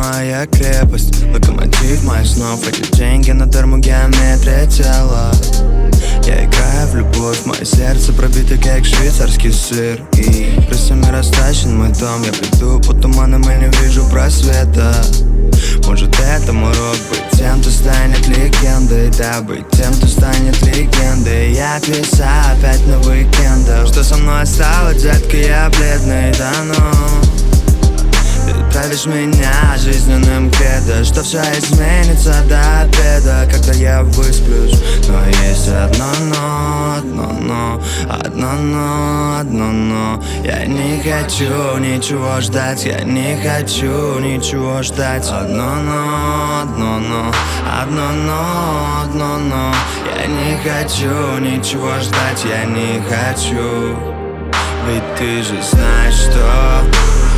моя крепость, локомотив моих снов. Эти деньги на термогеометрия тела. Я играю в любовь, мое сердце пробито как швейцарский сыр. И крысами растащен мой дом. Я приду по туманам и не вижу просвета. Может, это мой урок, быть тем, кто станет легендой. Да, быть тем, кто станет легендой. Я отвисаю опять на уикендах. Что со мной осталось, детка, я бледный, да ну. Ты правишь меня жизненным кредо, что все изменится до обеда, когда я высплюсь. Но есть одно но, одно но. Я не хочу ничего ждать, я не хочу ничего ждать. Одно но. Я не хочу ничего ждать, я не хочу. Ведь ты же знаешь, что